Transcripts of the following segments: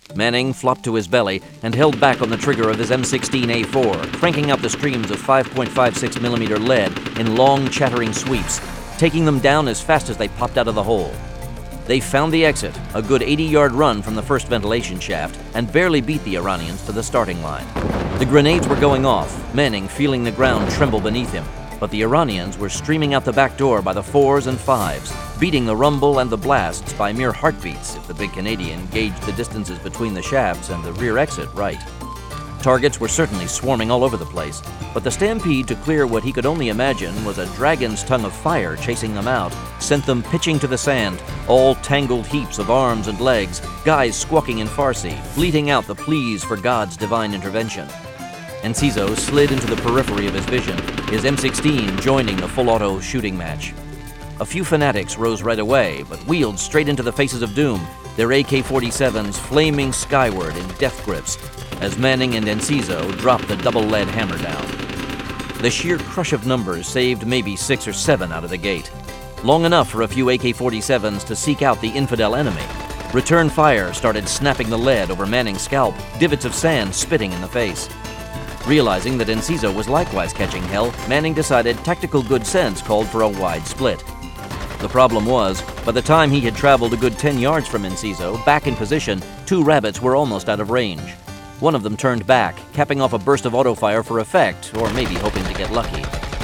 Manning flopped to his belly and held back on the trigger of his M16A4, cranking out the streams of 5.56mm lead in long, chattering sweeps, taking them down as fast as they popped out of the hole. They found the exit, a good 80-yard run from the first ventilation shaft, and barely beat the Iranians to the starting line. The grenades were going off, Manning feeling the ground tremble beneath him, but the Iranians were streaming out the back door by the 4s and 5s, beating the rumble and the blasts by mere heartbeats if the big Canadian gauged the distances between the shafts and the rear exit right. Targets were certainly swarming all over the place, but the stampede to clear what he could only imagine was a dragon's tongue of fire chasing them out sent them pitching to the sand, all tangled heaps of arms and legs, guys squawking in Farsi, bleating out the pleas for God's divine intervention. Enciso slid into the periphery of his vision, his M16 joining the full-auto shooting match. A few fanatics rose right away, but wheeled straight into the faces of doom, their AK-47s flaming skyward in death grips, as Manning and Enciso dropped the double-lead hammer down. The sheer crush of numbers saved maybe 6 or 7 out of the gate. Long enough for a few AK-47s to seek out the infidel enemy. Return fire started snapping the lead over Manning's scalp, divots of sand spitting in the face. Realizing that Enciso was likewise catching hell, Manning decided tactical good sense called for a wide split. The problem was, by the time he had traveled a good 10 yards from Enciso, back in position, 2 rabbits were almost out of range. One of them turned back, capping off a burst of auto-fire for effect, or maybe hoping to get lucky.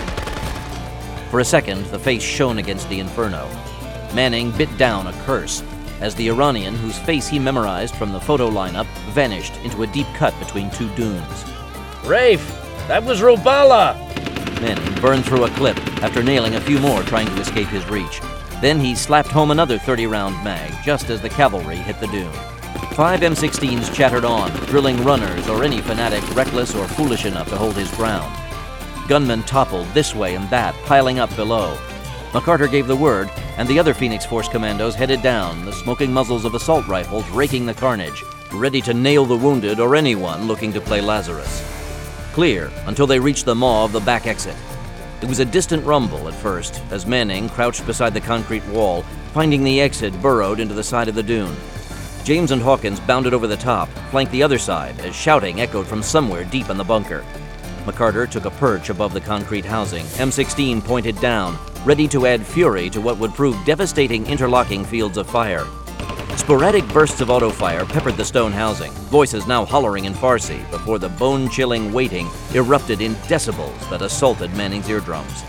For a second, the face shone against the inferno. Manning bit down a curse, as the Iranian, whose face he memorized from the photo lineup, vanished into a deep cut between 2 dunes. Rafe, that was Rubala! Manning burned through a clip after nailing a few more trying to escape his reach. Then he slapped home another 30-round mag, just as the cavalry hit the dune. 5 M16s chattered on, drilling runners or any fanatic reckless or foolish enough to hold his ground. Gunmen toppled this way and that, piling up below. McCarter gave the word, and the other Phoenix Force commandos headed down, the smoking muzzles of assault rifles raking the carnage, ready to nail the wounded or anyone looking to play Lazarus. Clear until they reached the maw of the back exit. It was a distant rumble at first, as Manning crouched beside the concrete wall, finding the exit burrowed into the side of the dune. James and Hawkins bounded over the top, flanked the other side, as shouting echoed from somewhere deep in the bunker. McCarter took a perch above the concrete housing, M16 pointed down, ready to add fury to what would prove devastating interlocking fields of fire. Sporadic bursts of auto-fire peppered the stone housing, voices now hollering in Farsi before the bone-chilling waiting erupted in decibels that assaulted Manning's eardrums.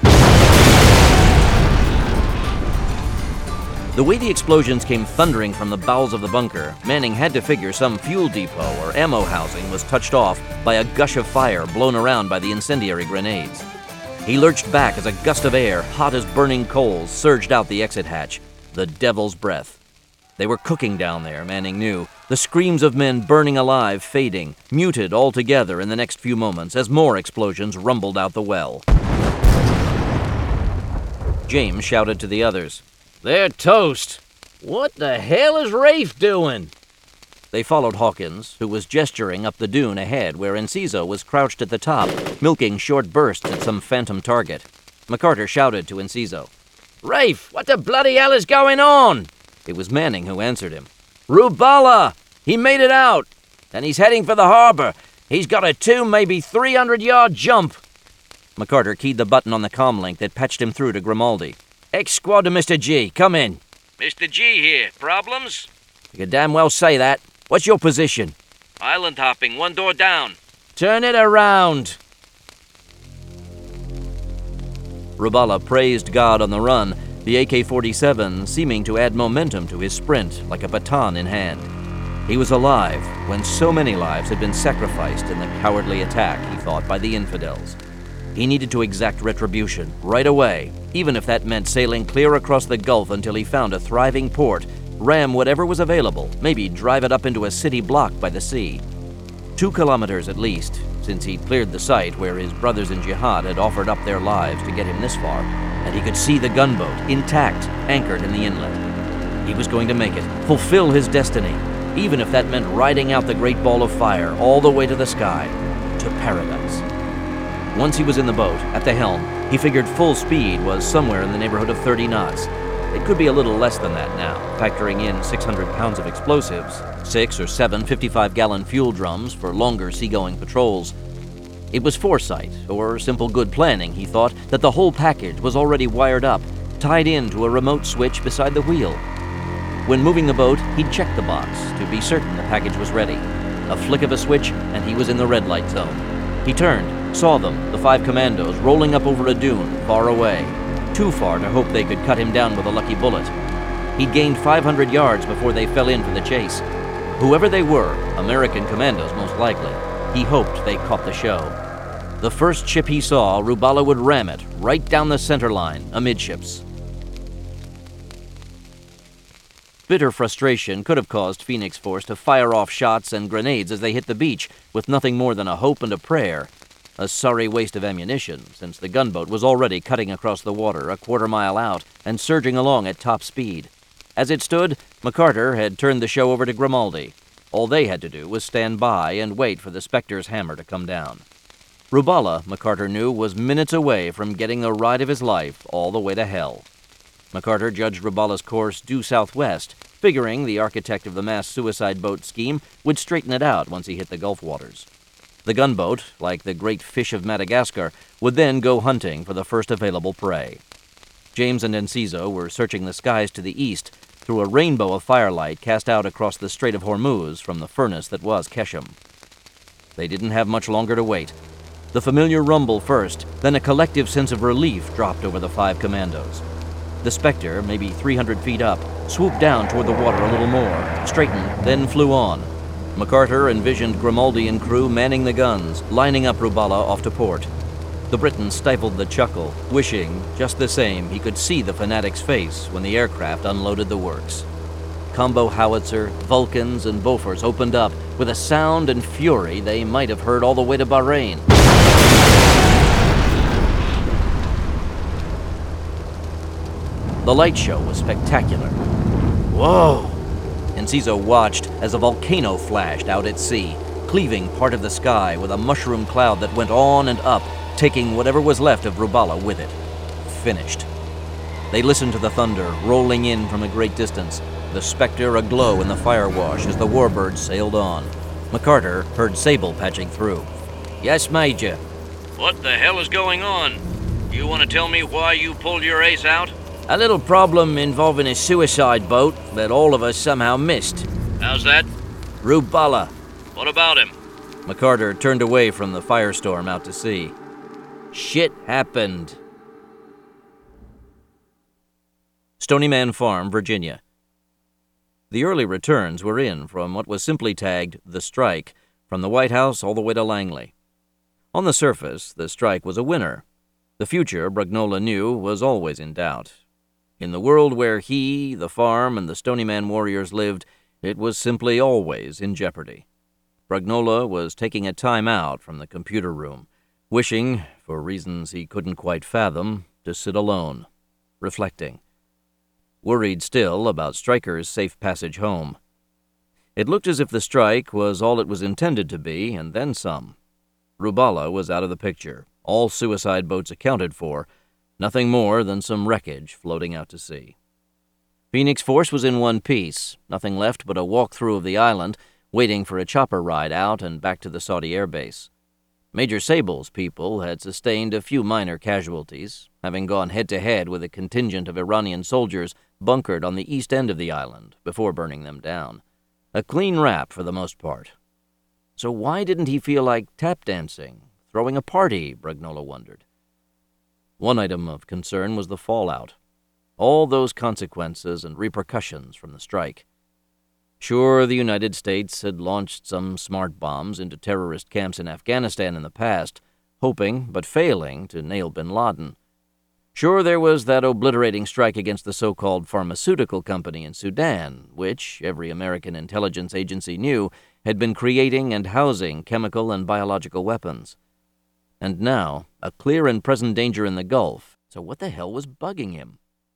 The way the explosions came thundering from the bowels of the bunker, Manning had to figure some fuel depot or ammo housing was touched off by a gush of fire blown around by the incendiary grenades. He lurched back as a gust of air, hot as burning coals, surged out the exit hatch. The devil's breath. They were cooking down there, Manning knew, the screams of men burning alive fading, muted altogether in the next few moments as more explosions rumbled out the well. James shouted to the others. They're toast. What the hell is Rafe doing? They followed Hawkins, who was gesturing up the dune ahead where Enciso was crouched at the top, milking short bursts at some phantom target. McCarter shouted to Enciso. Rafe, what the bloody hell is going on? It was Manning who answered him. Rubala! He made it out, and he's heading for the harbor. He's got a 2, maybe 300-yard jump. McCarter keyed the button on the comlink that patched him through to Grimaldi. X-Squad to Mr. G, come in. Mr. G here. Problems? You can damn well say that. What's your position? Island hopping, 1 door down. Turn it around. Rubala praised God on the run, the AK-47 seeming to add momentum to his sprint like a baton in hand. He was alive when so many lives had been sacrificed in the cowardly attack, he thought, by the infidels. He needed to exact retribution right away, even if that meant sailing clear across the Gulf until he found a thriving port, ram whatever was available, maybe drive it up into a city blocked by the sea. 2 kilometers at least, since he'd cleared the site where his brothers in jihad had offered up their lives to get him this far, and he could see the gunboat, intact, anchored in the inlet. He was going to make it, fulfill his destiny, even if that meant riding out the great ball of fire all the way to the sky, to paradise. Once he was in the boat, at the helm, he figured full speed was somewhere in the neighborhood of 30 knots. It could be a little less than that now, factoring in 600 pounds of explosives, 6 or 7 55-gallon fuel drums for longer seagoing patrols. It was foresight, or simple good planning, he thought, that the whole package was already wired up, tied into a remote switch beside the wheel. When moving the boat, he'd check the box to be certain the package was ready. A flick of a switch, and he was in the red light zone. He turned, saw them, the 5 commandos, rolling up over a dune, far away. Too far to hope they could cut him down with a lucky bullet. He'd gained 500 yards before they fell in for the chase. Whoever they were, American commandos most likely, he hoped they caught the show. The first ship he saw, Rubala would ram it right down the center line, amidships. Bitter frustration could have caused Phoenix Force to fire off shots and grenades as they hit the beach, with nothing more than a hope and a prayer. A sorry waste of ammunition, since the gunboat was already cutting across the water a quarter-mile out and surging along at top speed. As it stood, McCarter had turned the show over to Grimaldi. All they had to do was stand by and wait for the Spectre's hammer to come down. Rubala, McCarter knew, was minutes away from getting the ride of his life all the way to hell. McCarter judged Rubala's course due southwest, figuring the architect of the mass suicide boat scheme would straighten it out once he hit the Gulf waters. The gunboat, like the great fish of Madagascar, would then go hunting for the first available prey. James and Enciso were searching the skies to the east through a rainbow of firelight cast out across the Strait of Hormuz from the furnace that was Keshem. They didn't have much longer to wait. The familiar rumble first, then a collective sense of relief dropped over the 5 commandos. The Spectre, maybe 300 feet up, swooped down toward the water a little more, straightened, then flew on. McCarter envisioned Grimaldi and crew manning the guns, lining up Rubala off to port. The Briton stifled the chuckle, wishing, just the same, he could see the fanatic's face when the aircraft unloaded the works. Combo howitzer, Vulcans, and Beauforts opened up with a sound and fury they might have heard all the way to Bahrain. The light show was spectacular. Whoa! Enciso watched as a volcano flashed out at sea, cleaving part of the sky with a mushroom cloud that went on and up, taking whatever was left of Rubala with it. Finished. They listened to the thunder rolling in from a great distance, the Spectre aglow in the firewash as the warbird sailed on. McCarter heard Sable patching through. "Yes, Major." What the hell is going on? You want to tell me why you pulled your ace out? A little problem involving a suicide boat that all of us somehow missed. How's that? Rubala. What about him? McCarter turned away from the firestorm out to sea. Shit happened. Stonyman Farm, Virginia. The early returns were in from what was simply tagged The Strike, from the White House all the way to Langley. On the surface, the strike was a winner. The future, Brugnola knew, was always in doubt. In the world where he, the farm, and the Stonyman warriors lived, it was simply always in jeopardy. Brugnola was taking a time out from the computer room, wishing, for reasons he couldn't quite fathom, to sit alone, reflecting. Worried still about Stryker's safe passage home. It looked as if the strike was all it was intended to be, and then some. Rubala was out of the picture, all suicide boats accounted for, nothing more than some wreckage floating out to sea. Phoenix Force was in one piece, nothing left but a walk-through of the island, waiting for a chopper ride out and back to the Saudi air base. Major Sable's people had sustained a few minor casualties, having gone head-to-head with a contingent of Iranian soldiers bunkered on the east end of the island before burning them down. A clean rap for the most part. So why didn't he feel like tap dancing, throwing a party, Brugnola wondered. One item of concern was the fallout. All those consequences and repercussions from the strike. Sure, the United States had launched some smart bombs into terrorist camps in Afghanistan in the past, hoping, but failing, to nail bin Laden. Sure, there was that obliterating strike against the so-called pharmaceutical company in Sudan, which, every American intelligence agency knew, had been creating and housing chemical and biological weapons. And now, a clear and present danger in the Gulf, so what the hell was bugging him?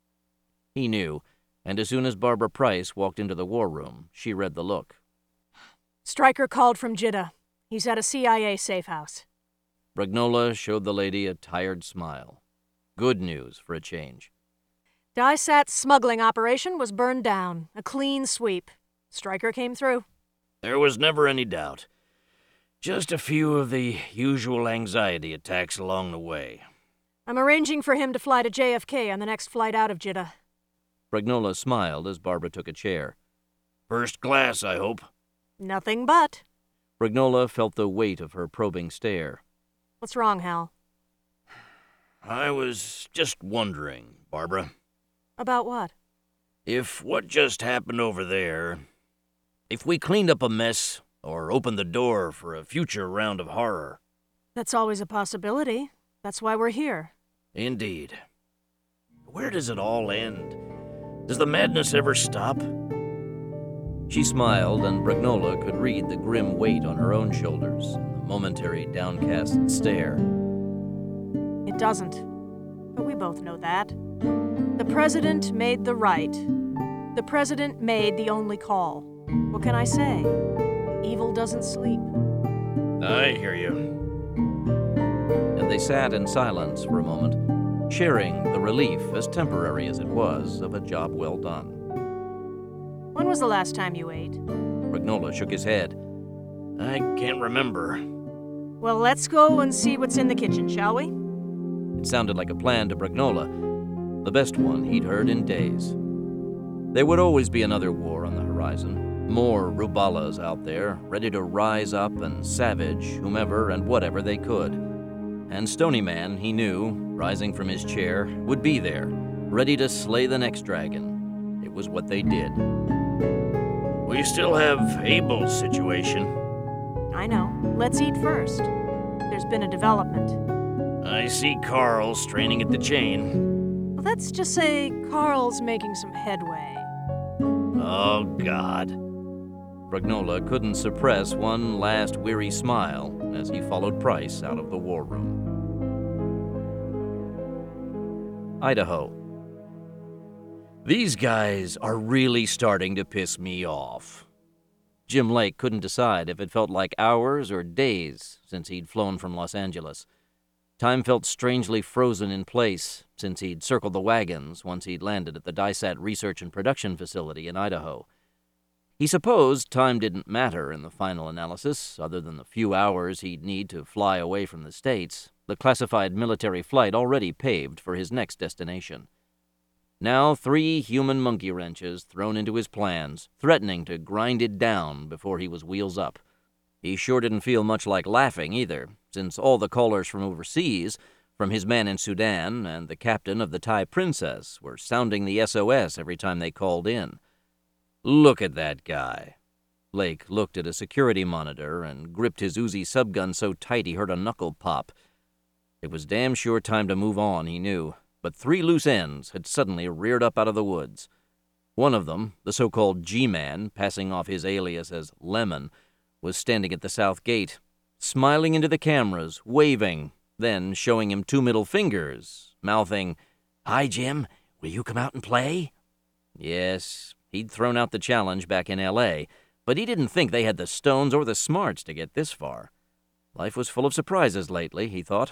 He knew, and as soon as Barbara Price walked into the war room, she read the look. Stryker called from Jeddah. He's at a CIA safe house. Brugnola showed the lady a tired smile. Good news for a change. Dysat's smuggling operation was burned down. A clean sweep. Stryker came through. There was never any doubt. Just a few of the usual anxiety attacks along the way. I'm arranging for him to fly to JFK on the next flight out of Jeddah. Brignola smiled as Barbara took a chair. First class, I hope. Nothing but. Brignola felt the weight of her probing stare. What's wrong, Hal? I was just wondering, Barbara. About what? If what just happened over there, if we cleaned up a mess or opened the door for a future round of horror. That's always a possibility. That's why we're here. Indeed. Where does it all end? Does the madness ever stop? She smiled, and Brignola could read the grim weight on her own shoulders and the momentary downcast stare. It doesn't. But we both know that. The President made the right. The President made the only call. What can I say? Evil doesn't sleep. I hear you. And they sat in silence for a moment, sharing the relief, as temporary as it was, of a job well done. When was the last time you ate? Brignola shook his head. I can't remember. Well, let's go and see what's in the kitchen, shall we? It sounded like a plan to Brignola, the best one he'd heard in days. There would always be another war on the horizon. More Rubalas out there, ready to rise up and savage whomever and whatever they could. And Stony Man, he knew, rising from his chair, would be there, ready to slay the next dragon. It was what they did. We still have Abel's situation. I know. Let's eat first. There's been a development. I see Carl straining at the chain. Let's just say Carl's making some headway. Oh, God. Brignola couldn't suppress one last weary smile as he followed Price out of the war room. Idaho. These guys are really starting to piss me off. Jim Lake couldn't decide if it felt like hours or days since he'd flown from Los Angeles. Time felt strangely frozen in place since he'd circled the wagons once he'd landed at the Dysat Research and Production Facility in Idaho. He supposed time didn't matter in the final analysis, other than the few hours he'd need to fly away from the States, the classified military flight already paved for his next destination. Now 3 human monkey wrenches thrown into his plans, threatening to grind it down before he was wheels up. He sure didn't feel much like laughing either, since all the callers from overseas, from his man in Sudan and the captain of the Thai Princess, were sounding the SOS every time they called in. Look at that guy. Lake looked at a security monitor and gripped his Uzi subgun so tight he heard a knuckle pop. It was damn sure time to move on, he knew, but 3 loose ends had suddenly reared up out of the woods. One of them, the so-called G-Man, passing off his alias as Lemon, was standing at the south gate, smiling into the cameras, waving, then showing him 2 middle fingers, mouthing, "Hi, Jim. Will you come out and play?" Yes, he'd thrown out the challenge back in L.A., but he didn't think they had the stones or the smarts to get this far. Life was full of surprises lately, he thought.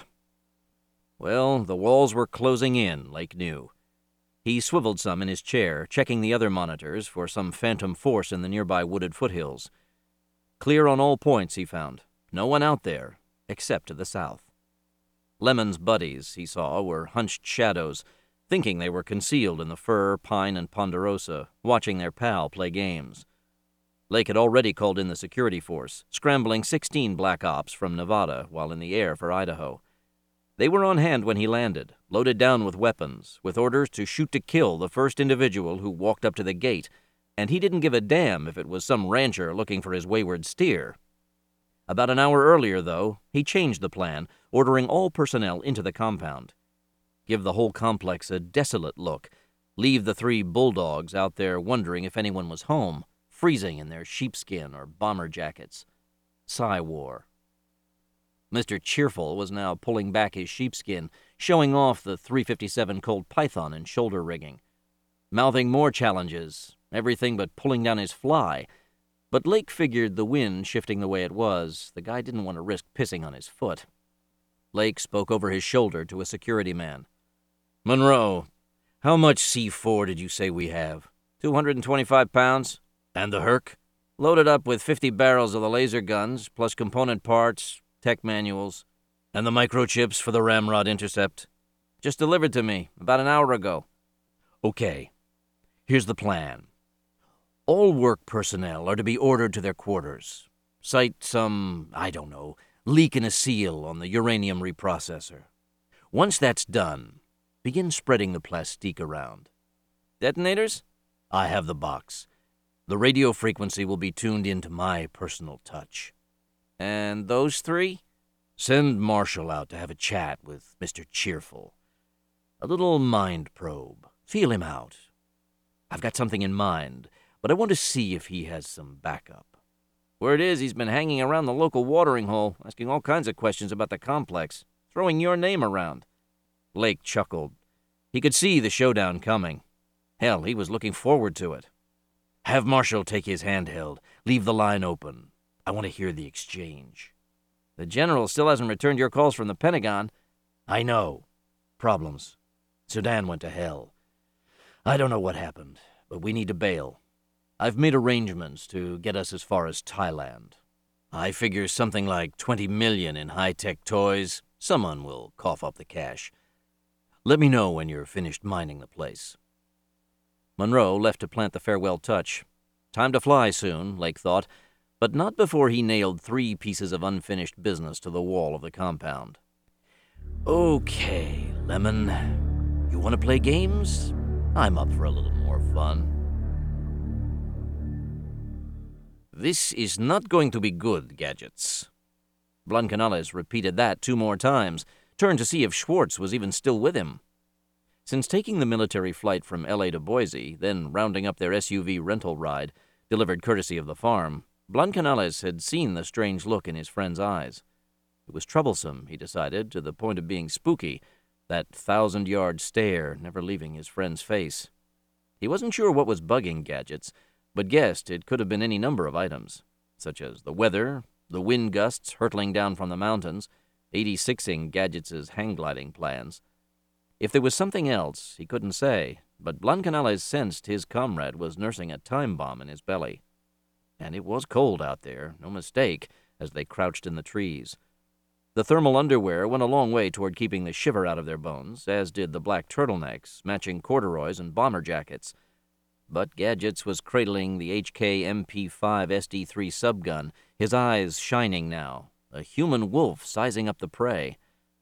Well, the walls were closing in, Lake knew. He swiveled some in his chair, checking the other monitors for some phantom force in the nearby wooded foothills. Clear on all points, he found. No one out there, except to the south. Lemon's buddies, he saw, were hunched shadows, thinking they were concealed in the fir, pine, and ponderosa, watching their pal play games. Lake had already called in the security force, scrambling 16 Black Ops from Nevada while in the air for Idaho. They were on hand when he landed, loaded down with weapons, with orders to shoot to kill the first individual who walked up to the gate, and he didn't give a damn if it was some rancher looking for his wayward steer. About an hour earlier, though, he changed the plan, ordering all personnel into the compound. Give the whole complex a desolate look, leave the 3 bulldogs out there wondering if anyone was home, freezing in their sheepskin or bomber jackets. Psy-war. Mr. Cheerful was now pulling back his sheepskin, showing off the .357 Colt Python and shoulder rigging. Mouthing more challenges, everything but pulling down his fly. But Lake figured the wind shifting the way it was, the guy didn't want to risk pissing on his foot. Lake spoke over his shoulder to a security man. "Monroe, How much C4 did you say we have? 225 pounds. And the Herc? Loaded up with 50 barrels of the laser guns, plus component parts, tech manuals. And the microchips for the Ramrod intercept? Just delivered to me about an hour ago. Okay. Here's the plan. All work personnel are to be ordered to their quarters. Cite some, leak in a seal on the uranium reprocessor. Once that's done, begin spreading the plastique around. Detonators? I have the box. The radio frequency will be tuned into my personal touch. And those three? Send Marshall out to have a chat with Mr. Cheerful. A little mind probe. Feel him out. I've got something in mind, but I want to see if he has some backup. Word is he's been hanging around the local watering hole, asking all kinds of questions about the complex, throwing your name around. Lake chuckled. He could see the showdown coming. Hell, he was looking forward to it. Have Marshall take his handheld. Leave the line open. I want to hear the exchange. The general still hasn't returned your calls from the Pentagon. I know. Problems. Sudan went to hell. I don't know what happened, but we need to bail. I've made arrangements to get us as far as Thailand. I figure something like 20 million in high-tech toys. Someone will cough up the cash. Let me know when you're finished mining the place. Monroe left to plant the farewell touch. Time to fly soon, Lake thought, but not before he nailed 3 pieces of unfinished business to the wall of the compound. Okay, Lemon. You want to play games? I'm up for a little more fun. This is not going to be good, Gadgets. Blancanales repeated that 2 more times, turned to see if Schwartz was even still with him. Since taking the military flight from L.A. to Boise, then rounding up their SUV rental ride, delivered courtesy of the farm, Blancanales had seen the strange look in his friend's eyes. It was troublesome, he decided, to the point of being spooky, that 1,000-yard stare never leaving his friend's face. He wasn't sure what was bugging Gadgets, but guessed it could have been any number of items, such as the weather, the wind gusts hurtling down from the mountains, 86ing Gadgets' hang-gliding plans. If there was something else, he couldn't say, but Blancanales sensed his comrade was nursing a time bomb in his belly. And it was cold out there, no mistake, as they crouched in the trees. The thermal underwear went a long way toward keeping the shiver out of their bones, as did the black turtlenecks, matching corduroys and bomber jackets. But Gadgets was cradling the HK MP5 SD3 subgun, his eyes shining now, a human wolf sizing up the prey.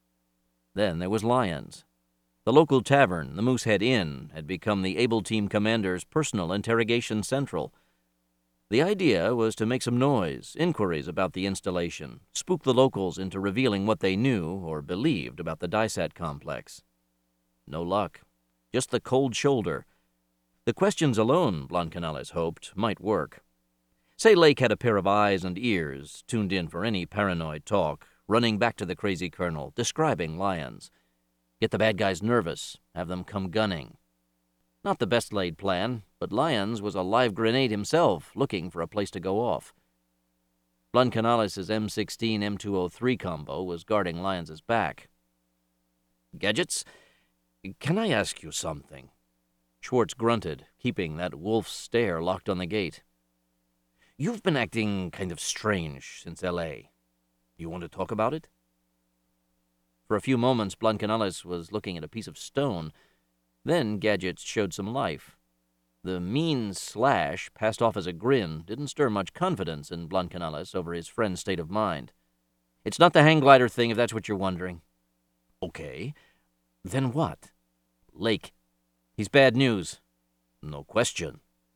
Then there was Lyons. The local tavern, the Moosehead Inn, had become the Able Team commander's personal interrogation central. The idea was to make some noise, inquiries about the installation, spook the locals into revealing what they knew or believed about the DISAT complex. No luck. Just the cold shoulder. The questions alone, Blancanales hoped, might work. Say Lake had a pair of eyes and ears, tuned in for any paranoid talk, running back to the crazy colonel, describing Lyons. Get the bad guys nervous, have them come gunning. Not the best laid plan, but Lyons was a live grenade himself, looking for a place to go off. Blancanales' M16 M203 combo was guarding Lyons' back. Gadgets, can I ask you something? Schwartz grunted, keeping that wolf's stare locked on the gate. You've been acting kind of strange since L.A. You want to talk about it? For a few moments, Blancanales was looking at a piece of stone. Then Gadgets showed some life. The mean slash, passed off as a grin, didn't stir much confidence in Blancanales over his friend's state of mind. It's not the hang glider thing, if that's what you're wondering. Okay. Then what? Lake. He's bad news. No question.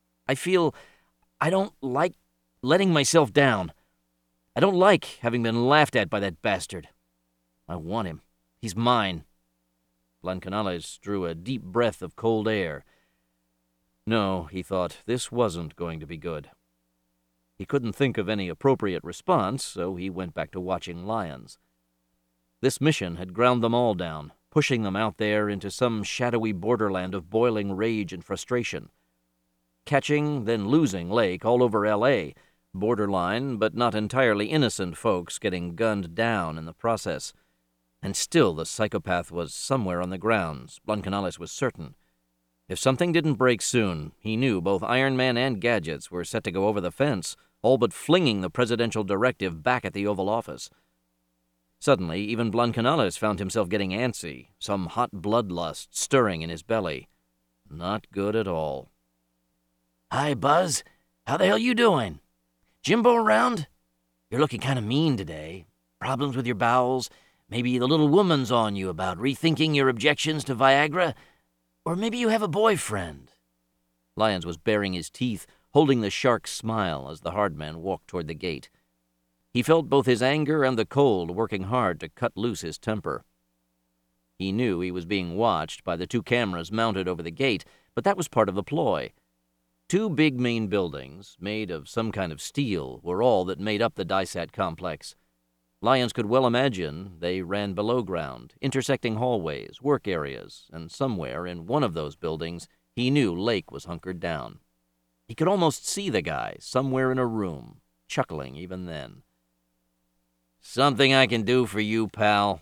I don't like letting myself down. I don't like having been laughed at by that bastard. I want him. He's mine. Blancanales drew a deep breath of cold air. No, he thought, this wasn't going to be good. He couldn't think of any appropriate response, so he went back to watching Lyons. This mission had ground them all down, pushing them out there into some shadowy borderland of boiling rage and frustration. Catching, then losing Lake all over L.A., borderline but not entirely innocent folks getting gunned down in the process. And still the psychopath was somewhere on the grounds, Blancanales was certain. If something didn't break soon, he knew both Iron Man and Gadgets were set to go over the fence, all but flinging the presidential directive back at the Oval Office. Suddenly, even Blancanales found himself getting antsy, some hot bloodlust stirring in his belly. Not good at all. "Hi, Buzz. How the hell you doing? Jimbo around? You're looking kind of mean today. Problems with your bowels? Maybe the little woman's on you about rethinking your objections to Viagra? Or maybe you have a boyfriend?" Lyons was baring his teeth, holding the shark smile as the hard man walked toward the gate. He felt both his anger and the cold working hard to cut loose his temper. He knew he was being watched by the 2 cameras mounted over the gate, but that was part of the ploy. 2 big main buildings, made of some kind of steel, were all that made up the Dysat complex. Lyons could well imagine they ran below ground, intersecting hallways, work areas, and somewhere in one of those buildings he knew Lake was hunkered down. He could almost see the guy somewhere in a room, chuckling even then. "Something I can do for you, pal?"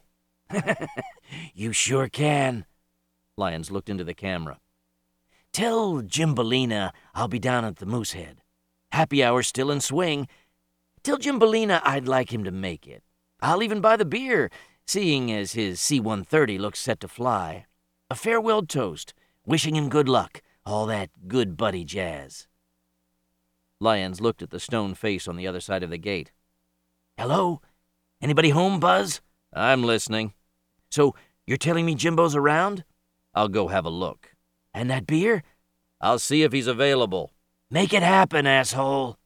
"You sure can." Lyons looked into the camera. "Tell Gimbalina I'll be down at the Moosehead. Happy hour's still in swing. Tell Gimbalina I'd like him to make it. I'll even buy the beer, seeing as his C-130 looks set to fly. A farewell toast, wishing him good luck, all that good buddy jazz." Lyons looked at the stone face on the other side of the gate. "Hello? Anybody home, Buzz?" "I'm listening." "So, you're telling me Jimbo's around?" "I'll go have a look." "And that beer?" "I'll see if he's available." "Make it happen, asshole."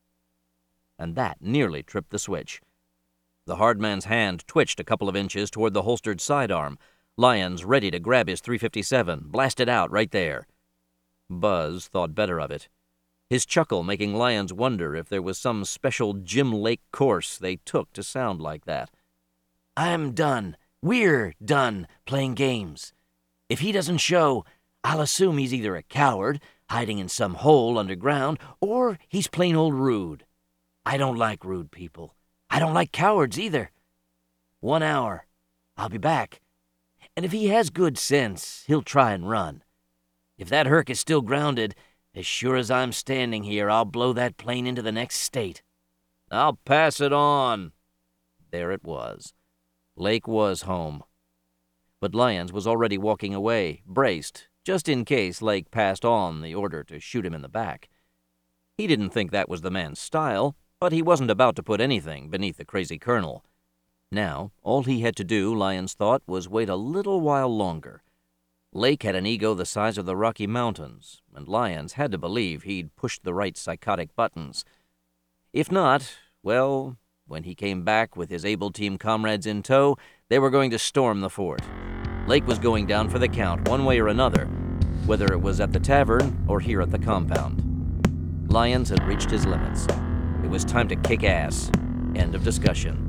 And that nearly tripped the switch. The hard man's hand twitched a couple of inches toward the holstered sidearm. Lyons ready to grab his .357, blast it out right there. Buzz thought better of it, his chuckle making Lyons wonder if there was some special Jim Lake course they took to sound like that. "I'm done. We're done playing games. If he doesn't show, I'll assume he's either a coward, hiding in some hole underground, or he's plain old rude. I don't like rude people. I don't like cowards either. 1 hour. I'll be back. And if he has good sense, he'll try and run. If that Herc is still grounded, as sure as I'm standing here, I'll blow that plane into the next state." "I'll pass it on." There it was. Lake was home. But Lyons was already walking away, braced, just in case Lake passed on the order to shoot him in the back. He didn't think that was the man's style, but he wasn't about to put anything beneath the crazy colonel. Now, all he had to do, Lyons thought, was wait a little while longer. Lake had an ego the size of the Rocky Mountains, and Lyons had to believe he'd pushed the right psychotic buttons. If not, well, when he came back with his able team comrades in tow, they were going to storm the fort. Lake was going down for the count one way or another, whether it was at the tavern or here at the compound. Lyons had reached his limits. It was time to kick ass. End of discussion.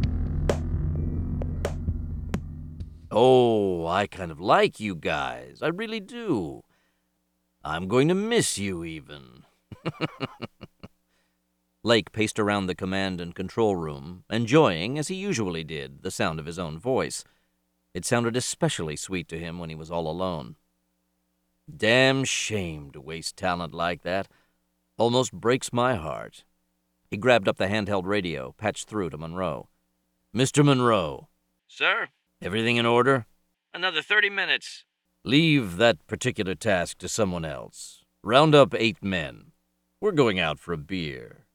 "Oh, I kind of like you guys. I really do. I'm going to miss you, even." Lake paced around the command and control room, enjoying, as he usually did, the sound of his own voice. It sounded especially sweet to him when he was all alone. "Damn shame to waste talent like that. Almost breaks my heart." He grabbed up the handheld radio, patched through to Monroe. "Mr. Monroe." "Sir?" "Everything in order?" "Another 30 minutes. "Leave that particular task to someone else. Round up 8 men. We're going out for a beer."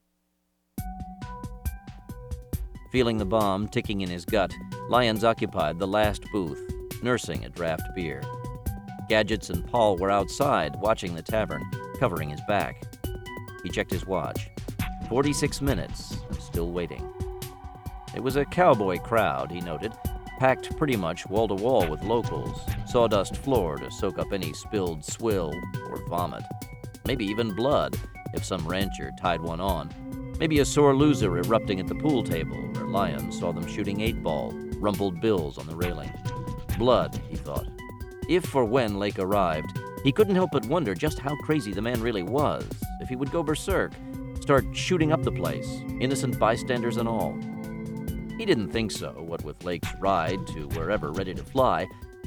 Feeling the bomb ticking in his gut, Lyons occupied the last booth, nursing a draft beer. Gadgets and Paul were outside, watching the tavern, covering his back. He checked his watch. 46 minutes, and still waiting. It was a cowboy crowd, he noted, packed pretty much wall-to-wall with locals, sawdust floor to soak up any spilled swill or vomit. Maybe even blood, if some rancher tied one on. Maybe a sore loser erupting at the pool table, where Lyons saw them shooting 8-ball, rumpled bills on the railing. Blood, he thought. If or when Lake arrived, he couldn't help but wonder just how crazy the man really was, if he would go berserk, start shooting up the place, innocent bystanders and all. He didn't think so, what with Lake's ride to wherever ready to fly,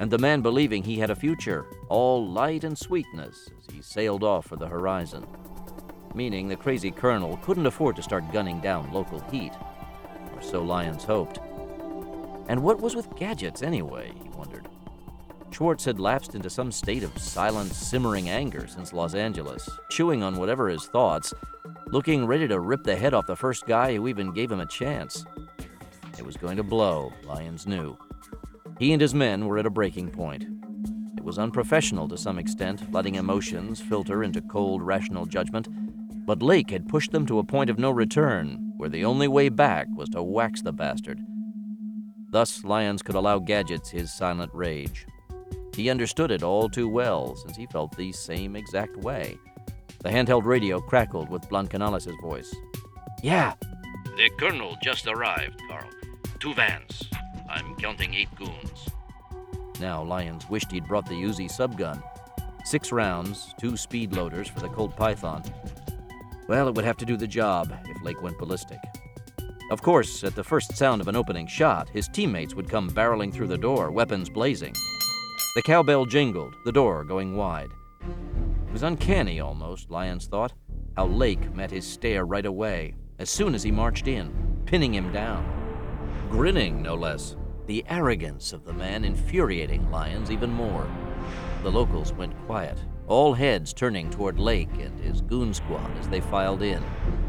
and the man believing he had a future, all light and sweetness as he sailed off for the horizon. Meaning the crazy colonel couldn't afford to start gunning down local heat. Or so Lyons hoped. And what was with Gadgets anyway, he wondered. Schwartz had lapsed into some state of silent, simmering anger since Los Angeles, chewing on whatever his thoughts, looking ready to rip the head off the first guy who even gave him a chance. It was going to blow, Lyons knew. He and his men were at a breaking point. It was unprofessional to some extent, letting emotions filter into cold, rational judgment, but Lake had pushed them to a point of no return, where the only way back was to wax the bastard. Thus, Lyons could allow Gadgets his silent rage. He understood it all too well, since he felt the same exact way. The handheld radio crackled with Blancanales' voice. Yeah. The colonel just arrived, Carl. 2 vans. I'm counting 8 goons. Now Lyons wished he'd brought the Uzi subgun. 6 rounds, 2 speed loaders for the Colt Python. Well, it would have to do the job if Lake went ballistic. Of course, at the first sound of an opening shot, his teammates would come barreling through the door, weapons blazing. The cowbell jingled, the door going wide. It was uncanny almost, Lyons thought, how Lake met his stare right away, as soon as he marched in, pinning him down. Grinning, no less. The arrogance of the man infuriating Lyons even more. The locals went quiet, all heads turning toward Lake and his goon squad as they filed in.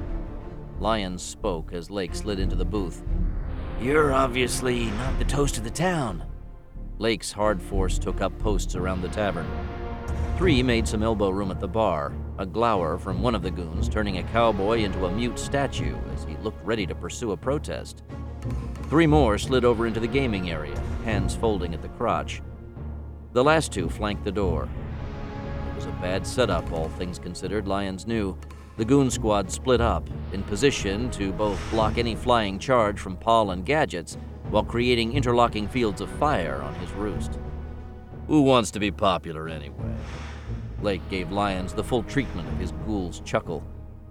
Lyons spoke as Lake slid into the booth. You're obviously not the toast of the town. Lake's hard force took up posts around the tavern. 3 made some elbow room at the bar, a glower from one of the goons turning a cowboy into a mute statue as he looked ready to pursue a protest. 3 more slid over into the gaming area, hands folding at the crotch. The last 2 flanked the door. It was a bad setup, all things considered, Lyons knew. The goon squad split up, in position to both block any flying charge from Paul and Gadgets, while creating interlocking fields of fire on his roost. Who wants to be popular anyway? Lake gave Lyons the full treatment of his ghoul's chuckle.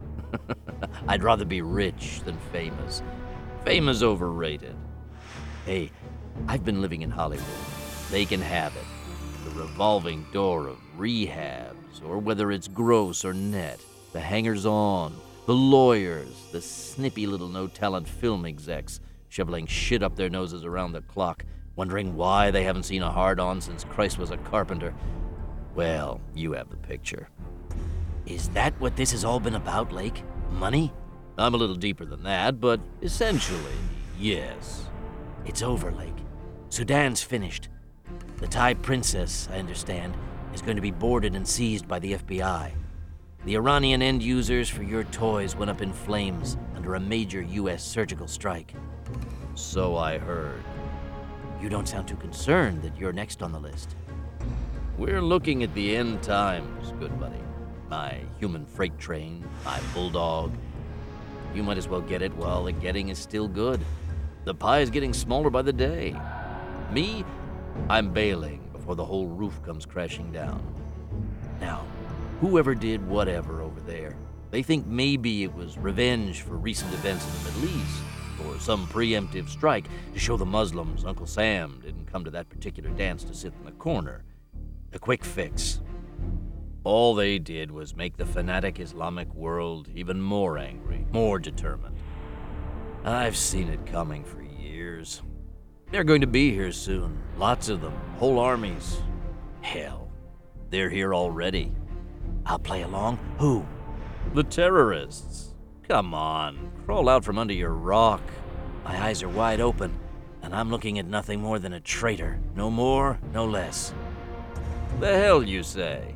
I'd rather be rich than famous. Fame is overrated. Hey, I've been living in Hollywood. They can have it. The revolving door of rehabs, or whether it's gross or net. The hangers-on, the lawyers, the snippy little no-talent film execs, shoveling shit up their noses around the clock, wondering why they haven't seen a hard-on since Christ was a carpenter. Well, you have the picture. Is that what this has all been about, Lake? Money? I'm a little deeper than that, but essentially, yes. It's over, Lake. Sudan's finished. The Thai princess, I understand, is going to be boarded and seized by the FBI. The Iranian end users for your toys went up in flames under a major U.S. surgical strike. So I heard. You don't sound too concerned that you're next on the list. We're looking at the end times, good buddy. My human freight train, my bulldog. You might as well get it while the getting is still good. The pie is getting smaller by the day. Me, I'm bailing before the whole roof comes crashing down. Now, whoever did whatever over there, they think maybe it was revenge for recent events in the Middle East, or some preemptive strike to show the Muslims Uncle Sam didn't come to that particular dance to sit in the corner. A quick fix. All they did was make the fanatic Islamic world even more angry, more determined. I've seen it coming for years. They're going to be here soon. Lots of them. Whole armies. Hell, they're here already. I'll play along? Who? The terrorists. Come on, crawl out from under your rock. My eyes are wide open, and I'm looking at nothing more than a traitor. No more, no less. The hell you say?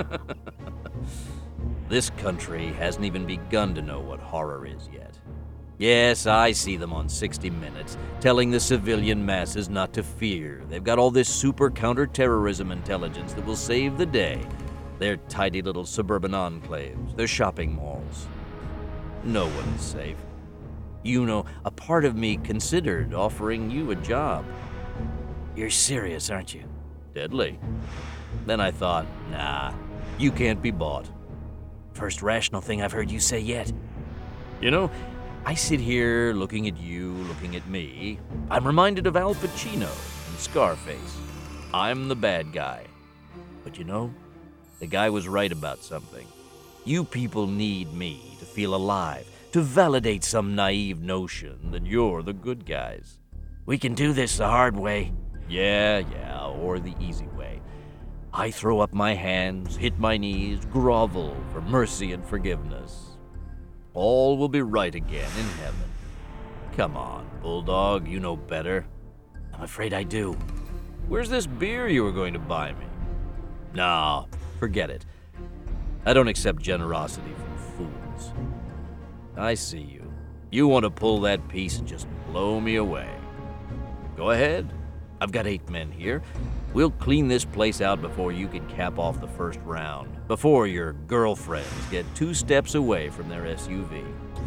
This country hasn't even begun to know what horror is yet. Yes, I see them on 60 Minutes, telling the civilian masses not to fear. They've got all this super counter-terrorism intelligence that will save the day. Their tidy little suburban enclaves, their shopping malls. No one is safe. You know, a part of me considered offering you a job. You're serious, aren't you? Deadly. Then I thought, nah, you can't be bought. First rational thing I've heard you say yet. You know, I sit here looking at you, looking at me. I'm reminded of Al Pacino in Scarface. I'm the bad guy. But you know, the guy was right about something. You people need me to feel alive, to validate some naive notion that you're the good guys. We can do this the hard way. Yeah, or the easy way. I throw up my hands, hit my knees, grovel for mercy and forgiveness. All will be right again in heaven. Come on, Bulldog, you know better. I'm afraid I do. Where's this beer you were going to buy me? No, forget it. I don't accept generosity from fools. I see you. You want to pull that piece and just blow me away. Go ahead. I've got 8 men here. We'll clean this place out before you can cap off the first round, before your girlfriends get 2 steps away from their SUV.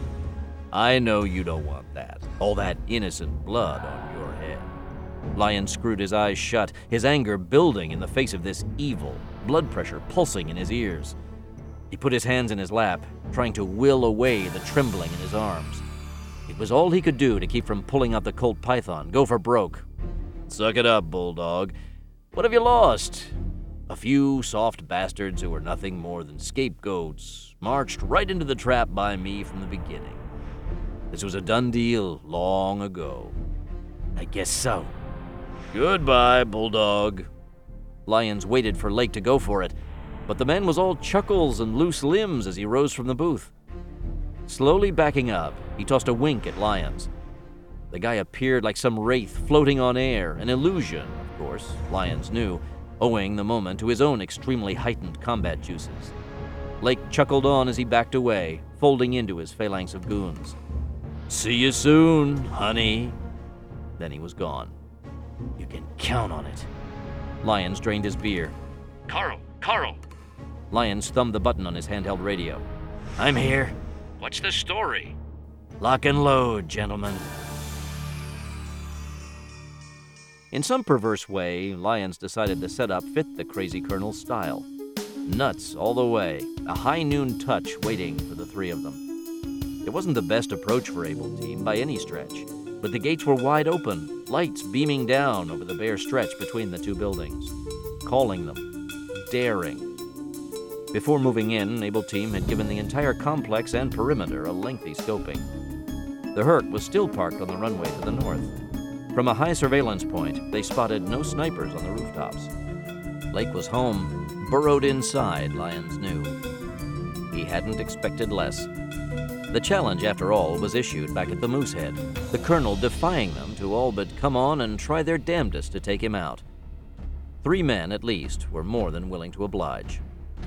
I know you don't want that. All that innocent blood on your head. Lyons screwed his eyes shut, his anger building in the face of this evil, blood pressure pulsing in his ears. He put his hands in his lap, trying to will away the trembling in his arms. It was all he could do to keep from pulling out the Colt Python, go for broke. Suck it up, Bulldog. What have you lost? A few soft bastards who were nothing more than scapegoats marched right into the trap by me from the beginning. This was a done deal long ago. I guess so. Goodbye, Bulldog. Lyons waited for Lake to go for it, but the man was all chuckles and loose limbs as he rose from the booth. Slowly backing up, he tossed a wink at Lyons. The guy appeared like some wraith floating on air, an illusion, of course, Lyons knew, owing the moment to his own extremely heightened combat juices. Lake chuckled on as he backed away, folding into his phalanx of goons. See you soon, honey. Then he was gone. You can count on it. Lyons drained his beer. Carl! Lyons thumbed the button on his handheld radio. I'm here. What's the story? Lock and load, gentlemen. In some perverse way, Lyons decided the setup fit the crazy colonel's style. Nuts all the way, a high noon touch waiting for the 3 of them. It wasn't the best approach for Able Team by any stretch, but the gates were wide open, lights beaming down over the bare stretch between the 2 buildings, calling them, daring. Before moving in, Able Team had given the entire complex and perimeter a lengthy scoping. The Herc was still parked on the runway to the north. From a high surveillance point, they spotted no snipers on the rooftops. Lake was home, burrowed inside, Lyons knew. He hadn't expected less. The challenge, after all, was issued back at the Moosehead, the colonel defying them to all but come on and try their damnedest to take him out. 3 men, at least, were more than willing to oblige.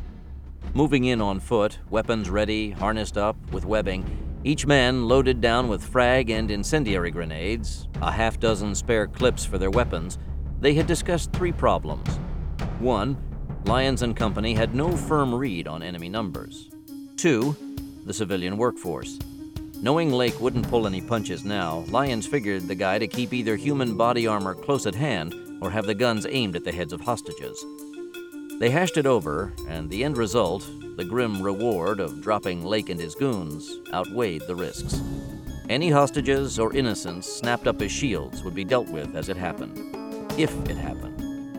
Moving in on foot, weapons ready, harnessed up, with webbing, each man loaded down with frag and incendiary grenades, a half-dozen spare clips for their weapons, they had discussed 3 problems. 1, Lyons and company had no firm read on enemy numbers. 2, the civilian workforce. Knowing Lake wouldn't pull any punches now, Lyons figured the guy to keep either human body armor close at hand or have the guns aimed at the heads of hostages. They hashed it over, and the end result, the grim reward of dropping Lake and his goons, outweighed the risks. Any hostages or innocents snapped up as shields would be dealt with as it happened. If it happened.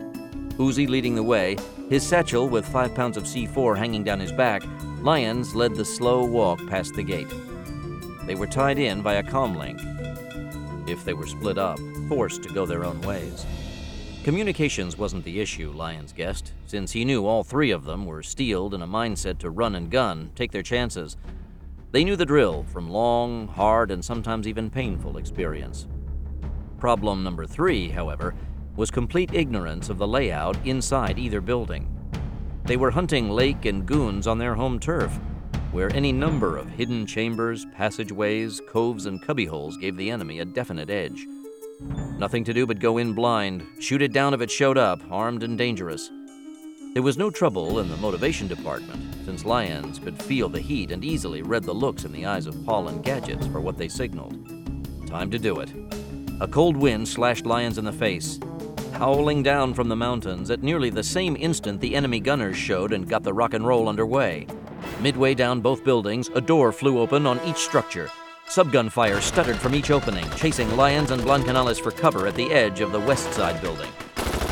Uzi leading the way, his satchel with 5 pounds of C4 hanging down his back, Lyons led the slow walk past the gate. They were tied in by a comlink. If they were split up, forced to go their own ways. Communications wasn't the issue, Lyons guessed, since he knew all 3 of them were steeled in a mindset to run and gun, take their chances. They knew the drill from long, hard, and sometimes even painful experience. Problem number 3, however, was complete ignorance of the layout inside either building. They were hunting Lake and goons on their home turf, where any number of hidden chambers, passageways, coves, and cubbyholes gave the enemy a definite edge. Nothing to do but go in blind, shoot it down if it showed up, armed and dangerous. There was no trouble in the motivation department, since Lyons could feel the heat and easily read the looks in the eyes of Paul and Gadgets for what they signaled. Time to do it. A cold wind slashed Lyons in the face. Howling down from the mountains, at nearly the same instant the enemy gunners showed and got the rock and roll underway. Midway down both buildings, a door flew open on each structure. Subgun fire stuttered from each opening, chasing Lyons and Blancanales for cover at the edge of the west side building.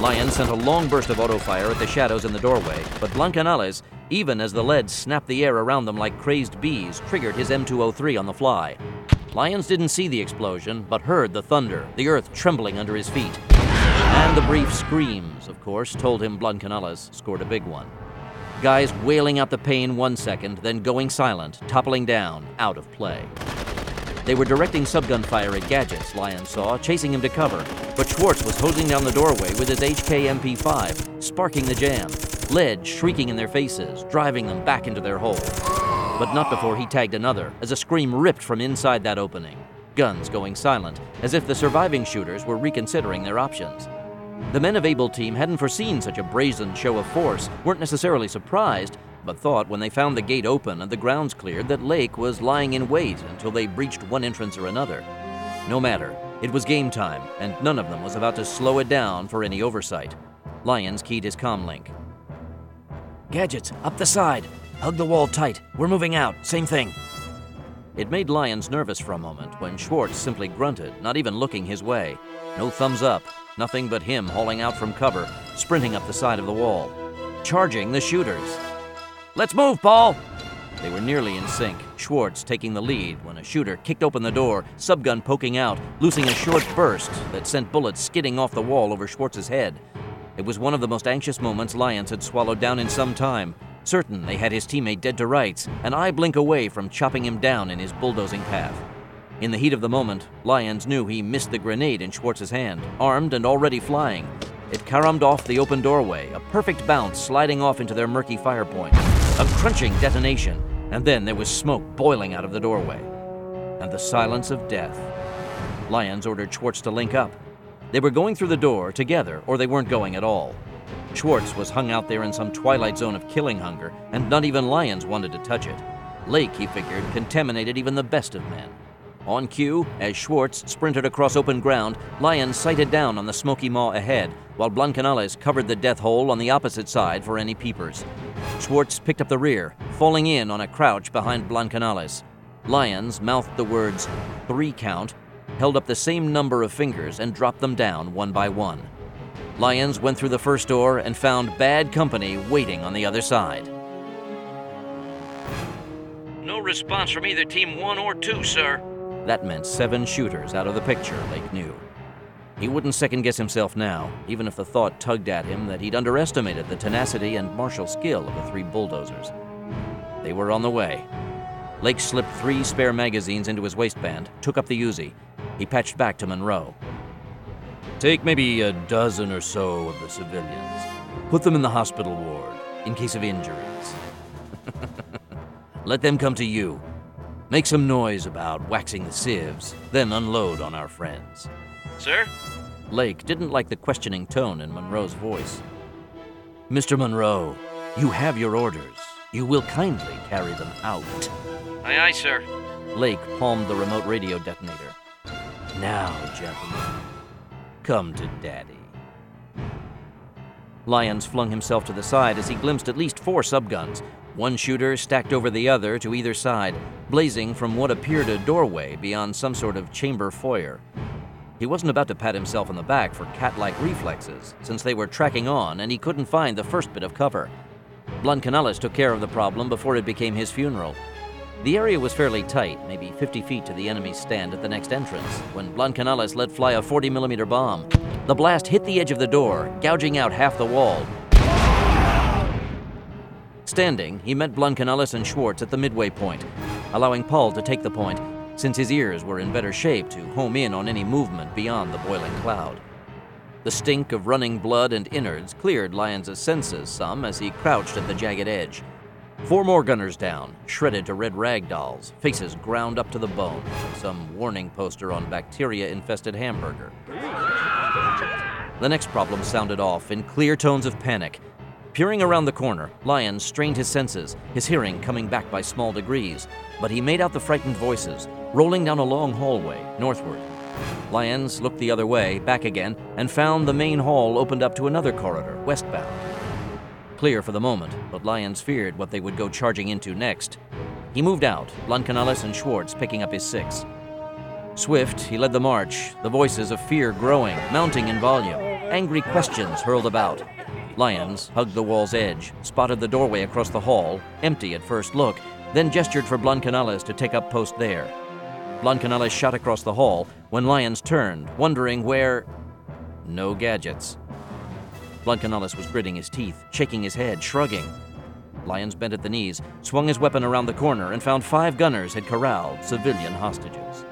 Lyons sent a long burst of auto fire at the shadows in the doorway, but Blancanales, even as the lead snapped the air around them like crazed bees, triggered his M203 on the fly. Lyons didn't see the explosion, but heard the thunder, the earth trembling under his feet. And the brief screams, of course, told him Blancanales scored a big one. Guys wailing out the pain 1 second, then going silent, toppling down, out of play. They were directing subgun fire at Gadgets, Lyons saw, chasing him to cover, but Schwartz was hosing down the doorway with his HK MP5, sparking the jam, lead shrieking in their faces, driving them back into their hole. But not before he tagged another, as a scream ripped from inside that opening. Guns going silent, as if the surviving shooters were reconsidering their options. The men of Able Team hadn't foreseen such a brazen show of force, weren't necessarily surprised, but thought when they found the gate open and the grounds cleared that Lake was lying in wait until they breached one entrance or another. No matter, it was game time, and none of them was about to slow it down for any oversight. Lyons keyed his comlink. Gadgets, up the side. Hug the wall tight. We're moving out. Same thing. It made Lyons nervous for a moment when Schwartz simply grunted, not even looking his way. No thumbs up, nothing but him hauling out from cover, sprinting up the side of the wall. Charging the shooters. "Let's move, Paul!" They were nearly in sync, Schwartz taking the lead when a shooter kicked open the door, subgun poking out, loosing a short burst that sent bullets skidding off the wall over Schwartz's head. It was one of the most anxious moments Lyons had swallowed down in some time, certain they had his teammate dead to rights, an eye blink away from chopping him down in his bulldozing path. In the heat of the moment, Lyons knew he missed the grenade in Schwartz's hand, armed and already flying. It caromed off the open doorway, a perfect bounce sliding off into their murky fire point. A crunching detonation, and then there was smoke boiling out of the doorway. And the silence of death. Lyons ordered Schwartz to link up. They were going through the door together, or they weren't going at all. Schwartz was hung out there in some twilight zone of killing hunger, and not even Lyons wanted to touch it. Lake, he figured, contaminated even the best of men. On cue, as Schwartz sprinted across open ground, Lyons sighted down on the smoky maw ahead, while Blancanales covered the death hole on the opposite side for any peepers. Schwartz picked up the rear, falling in on a crouch behind Blancanales. Lyons mouthed the words, 3 count, held up the same number of fingers and dropped them down one by one. Lyons went through the first door and found bad company waiting on the other side. No response from either Team 1 or 2, sir. That meant 7 shooters out of the picture, Lake knew. He wouldn't second-guess himself now, even if the thought tugged at him that he'd underestimated the tenacity and martial skill of the 3 bulldozers. They were on the way. Lake slipped 3 spare magazines into his waistband, took up the Uzi. He patched back to Monroe. Take maybe a dozen or so of the civilians. Put them in the hospital ward, in case of injuries. Let them come to you. Make some noise about waxing the sieves, then unload on our friends. Sir? Lake didn't like the questioning tone in Monroe's voice. Mr. Monroe, you have your orders. You will kindly carry them out. Aye, aye, sir. Lake palmed the remote radio detonator. Now, gentlemen, come to Daddy. Lyons flung himself to the side as he glimpsed at least 4 subguns, one shooter stacked over the other to either side, blazing from what appeared a doorway beyond some sort of chamber foyer. He wasn't about to pat himself on the back for cat-like reflexes, since they were tracking on and he couldn't find the first bit of cover. Blancanales took care of the problem before it became his funeral. The area was fairly tight, maybe 50 feet to the enemy's stand at the next entrance, when Blancanales let fly a 40mm bomb. The blast hit the edge of the door, gouging out half the wall. Standing, he met Blancanales and Schwartz at the midway point, allowing Paul to take the point, since his ears were in better shape to home in on any movement beyond the boiling cloud. The stink of running blood and innards cleared Lyons' senses some as he crouched at the jagged edge. 4 more gunners down, shredded to red rag dolls, faces ground up to the bone, like some warning poster on bacteria-infested hamburger. The next problem sounded off in clear tones of panic. Peering around the corner, Lyons strained his senses, his hearing coming back by small degrees, but he made out the frightened voices, rolling down a long hallway, northward. Lyons looked the other way, back again, and found the main hall opened up to another corridor, westbound. Clear for the moment, but Lyons feared what they would go charging into next. He moved out, Blancanales and Schwartz picking up his 6. Swift, he led the march, the voices of fear growing, mounting in volume. angry questions hurled about. Lyons hugged the wall's edge, spotted the doorway across the hall, empty at first look, then gestured for Blancanales to take up post there. Blancanales shot across the hall when Lyons turned, wondering where... No gadgets. Blancanales was gritting his teeth, shaking his head, shrugging. Lyons bent at the knees, swung his weapon around the corner, and found 5 gunners had corralled civilian hostages.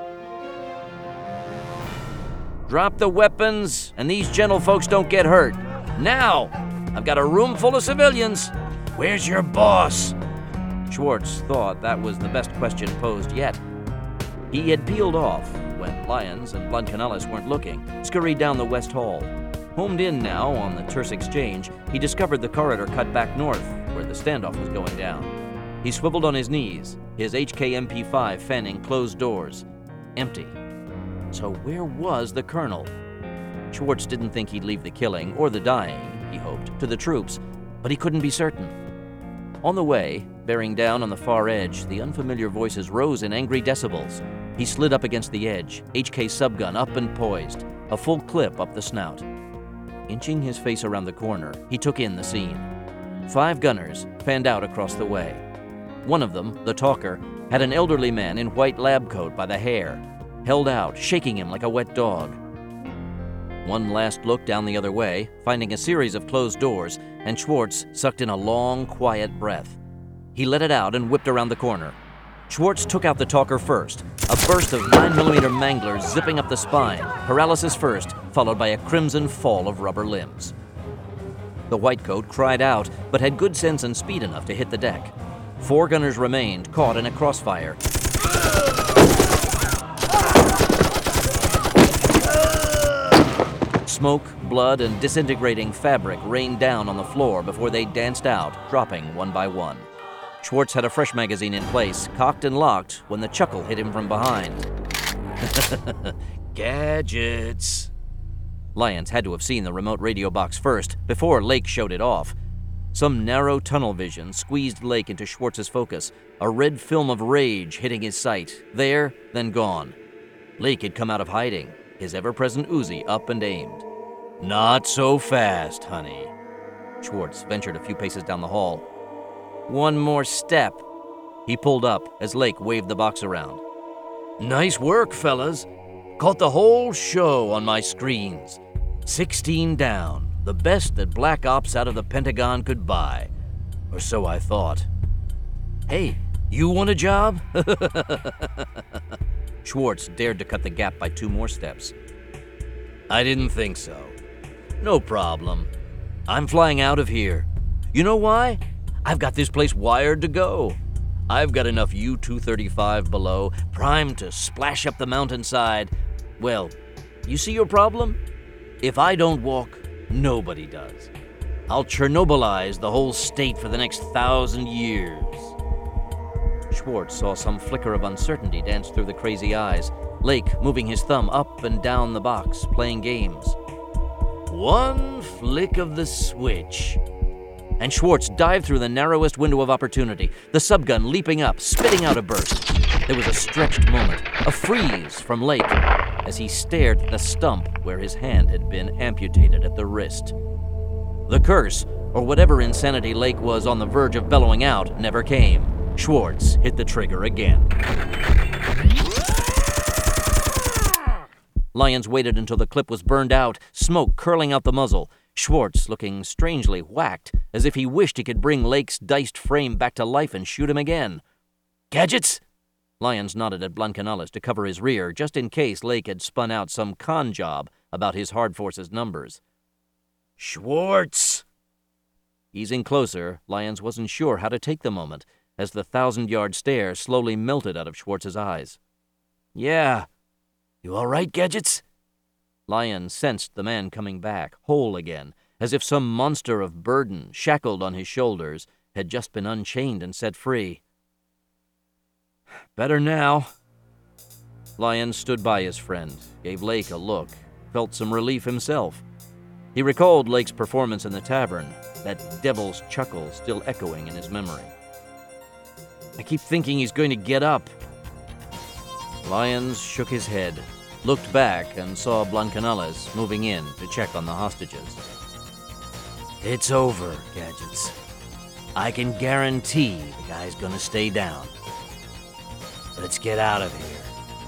Drop the weapons, and these gentlefolks don't get hurt. Now! I've got a room full of civilians. Where's your boss? Schwartz thought that was the best question posed yet. He had peeled off when Lyons and Blancanales weren't looking, scurried down the west hall. Homed in now on the terse exchange, he discovered the corridor cut back north, where the standoff was going down. He swiveled on his knees, his HK-MP5 fanning closed doors. Empty. So where was the colonel? Schwartz didn't think he'd leave the killing, or the dying, he hoped, to the troops, but he couldn't be certain. On the way, bearing down on the far edge, the unfamiliar voices rose in angry decibels. He slid up against the edge, HK subgun up and poised, a full clip up the snout. Inching his face around the corner, he took in the scene. 5 gunners fanned out across the way. One of them, the talker, had an elderly man in white lab coat by the hair, held out, shaking him like a wet dog. One last look down the other way, finding a series of closed doors, and Schwartz sucked in a long, quiet breath. He let it out and whipped around the corner. Schwartz took out the talker first, a burst of 9mm manglers zipping up the spine, paralysis first, followed by a crimson fall of rubber limbs. The whitecoat cried out, but had good sense and speed enough to hit the deck. 4 gunners remained, caught in a crossfire. Smoke, blood, and disintegrating fabric rained down on the floor before they danced out, dropping one by one. Schwartz had a fresh magazine in place, cocked and locked, when the chuckle hit him from behind. Gadgets. Lyons had to have seen the remote radio box first, before Lake showed it off. Some narrow tunnel vision squeezed Lake into Schwartz's focus, a red film of rage hitting his sight, there, then gone. Lake had come out of hiding, his ever-present Uzi up and aimed. Not so fast, honey. Schwartz ventured a few paces down the hall. One more step. He pulled up as Lake waved the box around. Nice work, fellas. Caught the whole show on my screens. 16 down, the best that Black Ops out of the Pentagon could buy. Or so I thought. Hey, you want a job? Schwartz dared to cut the gap by 2 more steps. I didn't think so. No problem. I'm flying out of here. You know why? I've got this place wired to go. I've got enough U-235 below, primed to splash up the mountainside. Well, you see your problem? If I don't walk, nobody does. I'll Chernobylize the whole state for the next 1,000 years. Schwartz saw some flicker of uncertainty dance through the crazy eyes. Lake moving his thumb up and down the box, playing games. One flick of the switch. And Schwartz dived through the narrowest window of opportunity, the subgun leaping up, spitting out a burst. There was a stretched moment, a freeze from Lake, as he stared at the stump where his hand had been amputated at the wrist. The curse, or whatever insanity Lake was on the verge of bellowing out, never came. Schwartz hit the trigger again. Lyons waited until the clip was burned out, smoke curling out the muzzle. Schwartz looking strangely whacked, as if he wished he could bring Lake's diced frame back to life and shoot him again. Gadgets? Lyons nodded at Blancanales to cover his rear, just in case Lake had spun out some con job about his hard forces numbers. Schwartz! Easing closer, Lyons wasn't sure how to take the moment, as the 1,000-yard stare slowly melted out of Schwartz's eyes. Yeah. You all right, Gadgets? Lyons sensed the man coming back, whole again, as if some monster of burden, shackled on his shoulders, had just been unchained and set free. Better now. Lyons stood by his friend, gave Lake a look, felt some relief himself. He recalled Lake's performance in the tavern, that devil's chuckle still echoing in his memory. I keep thinking he's going to get up. Lyons shook his head. looked back and saw Blancanales moving in to check on the hostages. It's over, Gadgets. I can guarantee the guy's gonna stay down. Let's get out of here.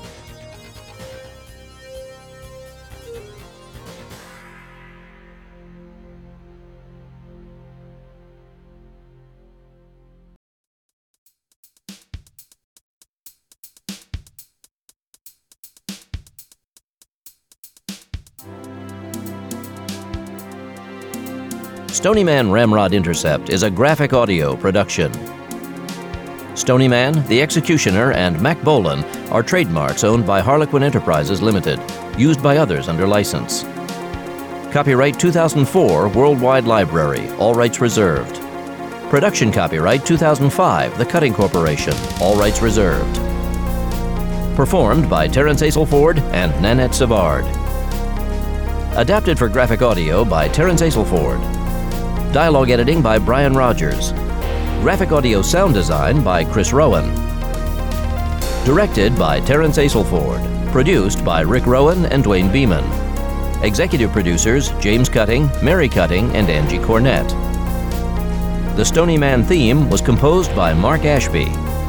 Stonyman Ramrod Intercept is a graphic audio production. Stonyman, The Executioner, and Mac Bolan are trademarks owned by Harlequin Enterprises Limited, used by others under license. Copyright 2004 Worldwide Library, all rights reserved. Production copyright 2005 The Cutting Corporation, all rights reserved. Performed by Terence Aselford and Nanette Savard. Adapted for graphic audio by Terence Aselford. Dialogue editing by Brian Rogers. Graphic audio sound design by Chris Rowan. Directed by Terence Aselford. Produced by Rick Rowan and Dwayne Beeman. Executive producers James Cutting, Mary Cutting, and Angie Cornett. The Stonyman theme was composed by Mark Ashby.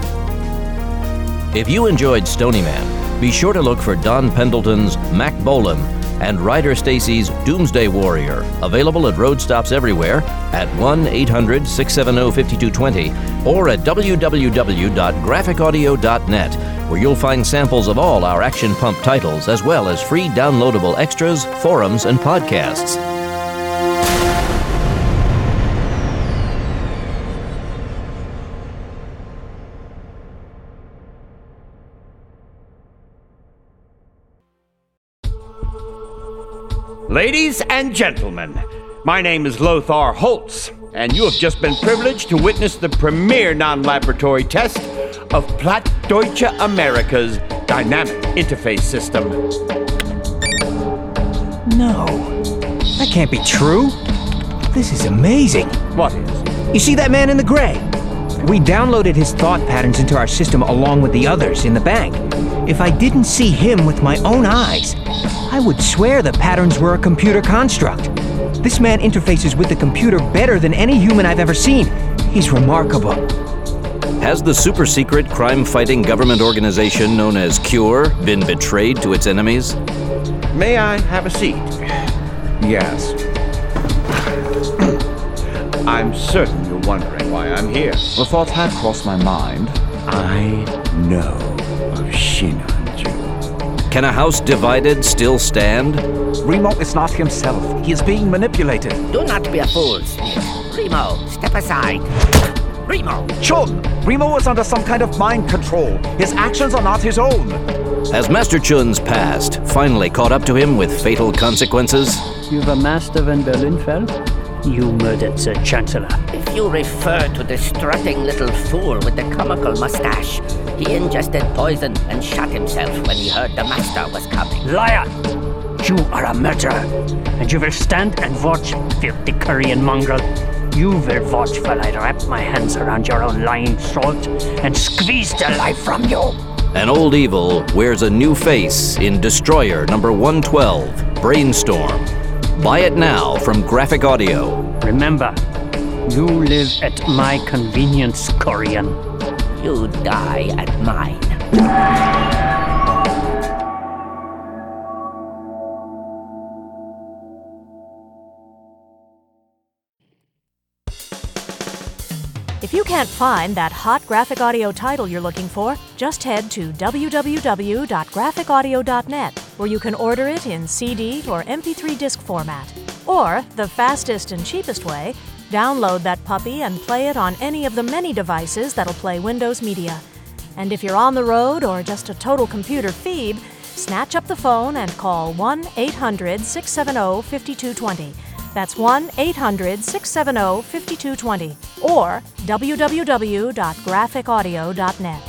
If you enjoyed Stonyman, be sure to look for Don Pendleton's Mac Bolan and Ryder Stacy's Doomsday Warrior, available at road stops everywhere at 1-800-670-5220 or at www.graphicaudio.net, where you'll find samples of all our Action Pump titles, as well as free downloadable extras, forums, and podcasts. Ladies and gentlemen, my name is Lothar Holtz, and you have just been privileged to witness the premier non-laboratory test of Plattdeutsche Amerika's dynamic interface system. No, that can't be true. This is amazing. What is? You see that man in the gray? We downloaded his thought patterns into our system along with the others in the bank. If I didn't see him with my own eyes, I would swear the patterns were a computer construct. This man interfaces with the computer better than any human I've ever seen. He's remarkable. Has the super-secret crime-fighting government organization known as CURE been betrayed to its enemies? May I have a seat? Yes. I'm certain you're wondering why I'm here. The thought had crossed my mind. I know of Shinanju. Can a house divided still stand? Remo is not himself. He is being manipulated. Do not be a fool, Smith. Remo, step aside. Remo! Chun! Remo is under some kind of mind control. His actions are not his own. Has Master Chun's past finally caught up to him with fatal consequences? You've a master in Berlinfeld? You murdered Sir Chancellor. If you refer to the strutting little fool with the comical mustache, he ingested poison and shot himself when he heard the master was coming. Liar! You are a murderer, and you will stand and watch, filthy Korean mongrel. You will watch while I wrap my hands around your own lying throat and squeeze the life from you. An old evil wears a new face in Destroyer number 112, Brainstorm. Buy it now from Graphic Audio. Remember, you live at my convenience, Korean. You die at mine. If you can't find that hot graphic audio title you're looking for, just head to www.graphicaudio.net, where you can order it in CD or MP3 disc format. Or, the fastest and cheapest way, download that puppy and play it on any of the many devices that'll play Windows Media. And if you're on the road or just a total computer phoebe, snatch up the phone and call 1-800-670-5220. That's 1-800-670-5220 or www.graphicaudio.net.